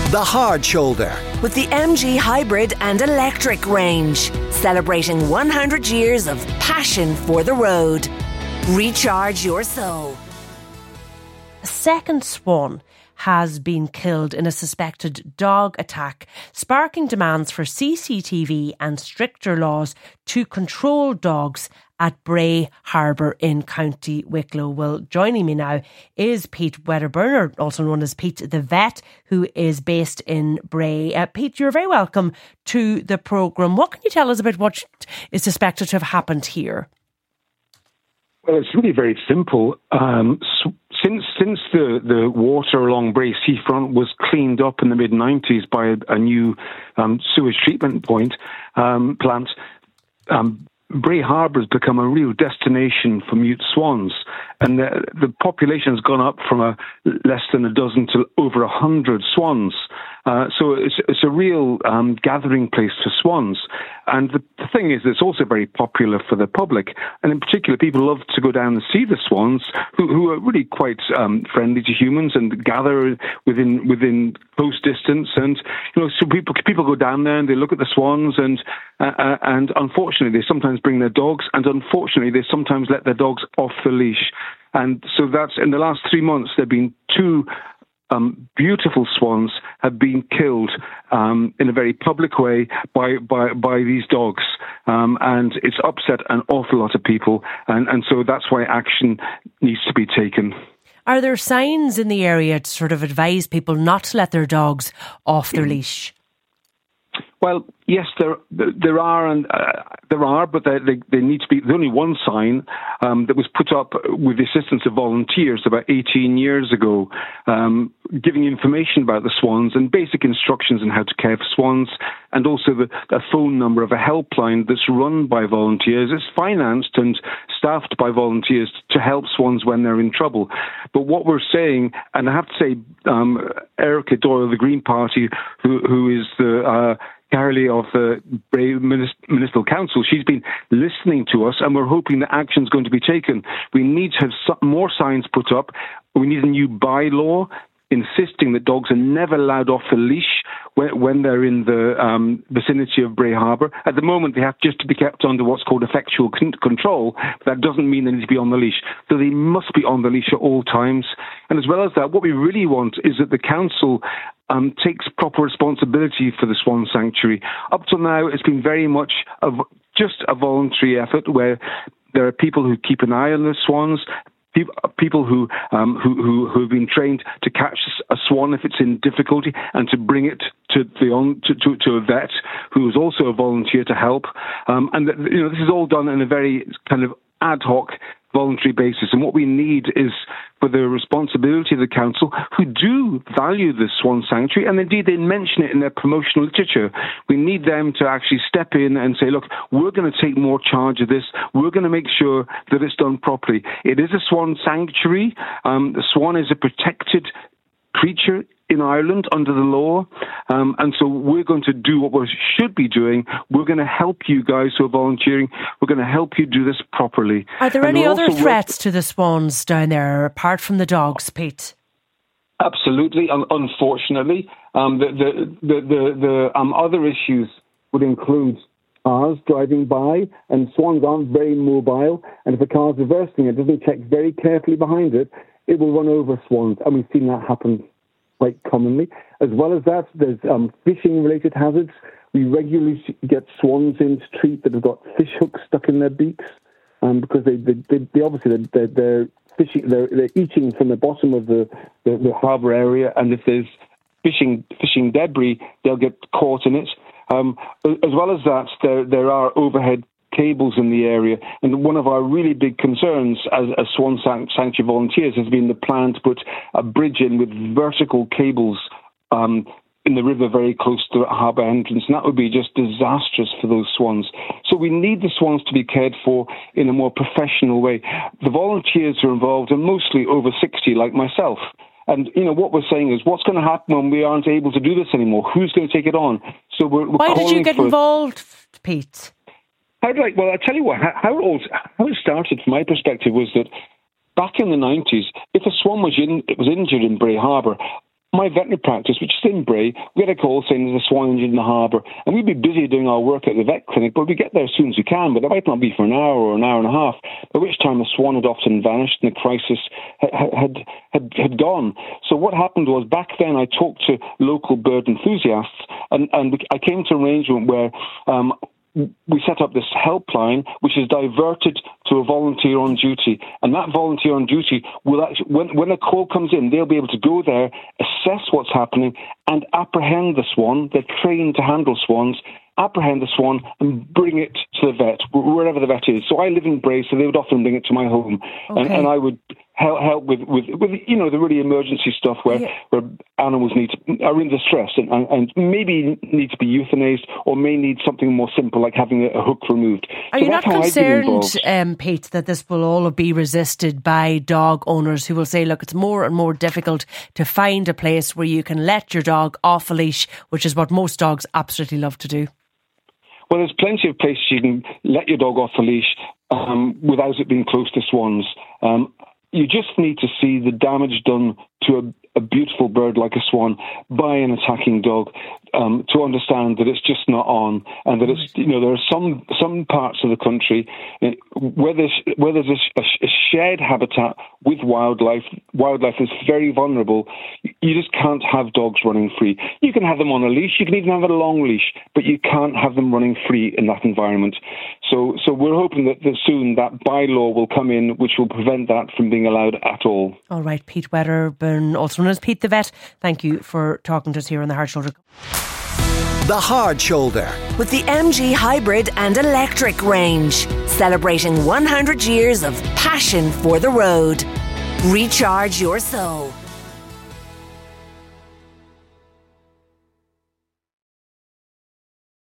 The Hard Shoulder with the MG Hybrid and Electric range, celebrating 100 years of passion for the road. Recharge your soul. A second swan has been killed in a suspected dog attack, sparking demands for CCTV and stricter laws to control dogs at Bray Harbour in County Wicklow. Well, joining me now is Pete Wedderburn, also known as Pete the Vet, who is based in Bray. Pete, you're very welcome to the programme. What can you tell us about what is suspected to have happened here? Well, it's really very simple. Since the water along Bray seafront was cleaned up in the mid-90s by a new sewage treatment plant, Bray Harbour has become a real destination for mute swans, and the population has gone up from less than a dozen to over 100 swans. So it's a real gathering place for swans. And the thing is, it's also very popular for the public, and in particular, people love to go down and see the swans, who are really quite friendly to humans and gather within close distance. And so people go down there and they look at the swans, and unfortunately, they sometimes bring their dogs, and unfortunately, they sometimes let their dogs off the leash. And so that's in the last 3 months, there have been two beautiful swans have been killed in a very public way by these dogs, and it's upset an awful lot of people, and so that's why action needs to be taken. Are there signs in the area to sort of advise people not to let their dogs off their leash? Well, yes, there are, but they need to be. There's only one sign that was put up with the assistance of volunteers about 18 years ago, giving information about the swans and basic instructions on how to care for swans, and also a phone number of a helpline that's run by volunteers. It's financed and staffed by volunteers to help swans when they're in trouble. But what we're saying, and I have to say, Erica Doyle, the Green Party, who is the Carly of the Bray Municipal Council, she's been listening to us, and we're hoping that action is going to be taken. We need to have more signs put up. We need a new bylaw insisting that dogs are never allowed off the leash when they're in the vicinity of Bray Harbour. At the moment, they have just to be kept under what's called effectual control, but that doesn't mean they need to be on the leash. So they must be on the leash at all times. And as well as that, what we really want is that the council takes proper responsibility for the Swan Sanctuary. Up till now, it's been very much just a voluntary effort where there are people who keep an eye on the swans, people who have been trained to catch a swan if it's in difficulty and to bring it to a vet who is also a volunteer to help. And this is all done in a very kind of ad hoc, voluntary basis. And what we need is for the responsibility of the council, who do value the Swan Sanctuary, and indeed they mention it in their promotional literature. We need them to actually step in and say, look, we're going to take more charge of this. We're going to make sure that it's done properly. It is a Swan Sanctuary. The swan is a protected creature in Ireland under the law, and so we're going to do what we should be doing. We're going to help you guys who are volunteering. We're going to help you do this properly. Are there any other threats to the swans down there apart from the dogs, Pete? Absolutely. Unfortunately, the other issues would include cars driving by, and swans aren't very mobile, and if a car's reversing, it doesn't check very carefully behind it, it will run over swans, and we've seen that happen quite commonly. As well as that, there's fishing-related hazards. We regularly get swans in to treat that have got fish hooks stuck in their beaks, because they obviously they're fishing, they're eating from the bottom of the harbour area, and if there's fishing debris, they'll get caught in it. As well as that, there are overhead cables in the area, and one of our really big concerns as Swan Sanctuary volunteers has been the plan to put a bridge in with vertical cables in the river very close to the harbour entrance, and that would be just disastrous for those swans. So we need the swans to be cared for in a more professional way. The volunteers who are involved are mostly over 60, like myself. And, what we're saying is, what's going to happen when we aren't able to do this anymore? Who's going to take it on? So we're Why did you get involved, Pete? Well, I tell you what, how it started from my perspective was that back in the 90s, if a swan was injured in Bray Harbour, my veterinary practice, which is in Bray, we get a call saying there's a swan injured in the harbour, and we'd be busy doing our work at the vet clinic, but we get there as soon as we can, but it might not be for an hour or an hour and a half, by which time the swan had often vanished and the crisis had gone. So what happened was, back then I talked to local bird enthusiasts, and I came to an arrangement where we set up this helpline, which is diverted to a volunteer on duty. And that volunteer on duty will actually, when a call comes in, they'll be able to go there, assess what's happening, and apprehend the swan. They're trained to handle swans, apprehend the swan, and bring it to the vet, wherever the vet is. So I live in Bray, so they would often bring it to my home. Okay. And I would help with the really emergency stuff where animals are in distress and maybe need to be euthanized, or may need something more simple like having a hook removed. Are you not concerned, Pete, that this will all be resisted by dog owners who will say, look, it's more and more difficult to find a place where you can let your dog off a leash, which is what most dogs absolutely love to do? Well, there's plenty of places you can let your dog off the leash without it being close to swans. You just need to see the damage done to a beautiful bird like a swan by an attacking dog to understand that it's just not on, and that it's, there are some parts of the country where there's a shared habitat with wildlife. Wildlife is very vulnerable. You just can't have dogs running free. You can have them on a leash. You can even have a long leash, but you can't have them running free in that environment. So we're hoping that soon that bylaw will come in, which will prevent that from being allowed at all. All right, Pete Wedderburn, also known as Pete the Vet, thank you for talking to us here on The Hard Shoulder. The Hard Shoulder. With the MG Hybrid and Electric range, celebrating 100 years of passion for the road. Recharge your soul.